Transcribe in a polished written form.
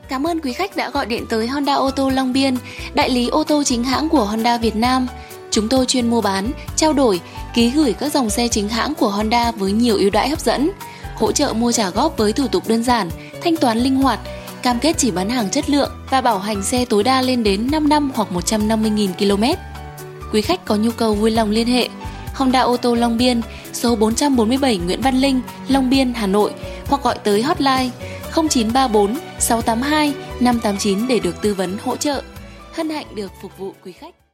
Cảm ơn quý khách đã gọi điện tới Honda ô tô Long Biên, đại lý ô tô chính hãng của Honda Việt Nam. Chúng tôi chuyên mua bán, trao đổi, ký gửi các dòng xe chính hãng của Honda với nhiều ưu đãi hấp dẫn, hỗ trợ mua trả góp với thủ tục đơn giản, thanh toán linh hoạt, cam kết chỉ bán hàng chất lượng và bảo hành xe tối đa lên đến 5 năm hoặc 150.000 km. Quý khách có nhu cầu vui lòng liên hệ Honda ô tô Long Biên, số 447 Nguyễn Văn Linh, Long Biên, Hà Nội hoặc gọi tới hotline 0934 682 589 để được tư vấn hỗ trợ. Hân hạnh được phục vụ quý khách.